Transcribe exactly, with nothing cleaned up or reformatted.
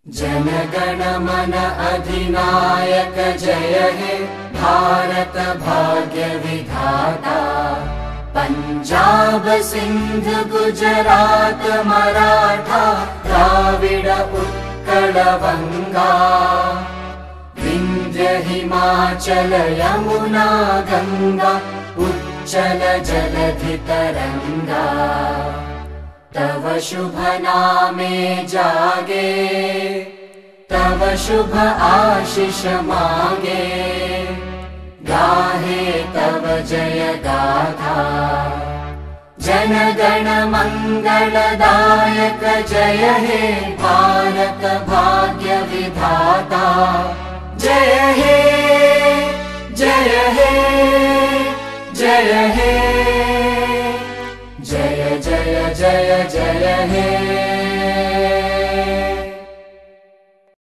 जनगण मन अधिनायक जय हे भारत भाग्य विधाता। पंजाब सिंध गुजरात मराठा द्राविड उत्कल बंगा। विंध्य हिमाचल यमुना गंगा उच्चल जलधि तरंगा। तव शुभ नामे जागे तव शुभ आशीष मागे। गाहे तव जय गाथा जनगण मंगलदायक जय हे भारत भाग्य विधाता। जय हे जय हे जय हे जय जय जय जय हे।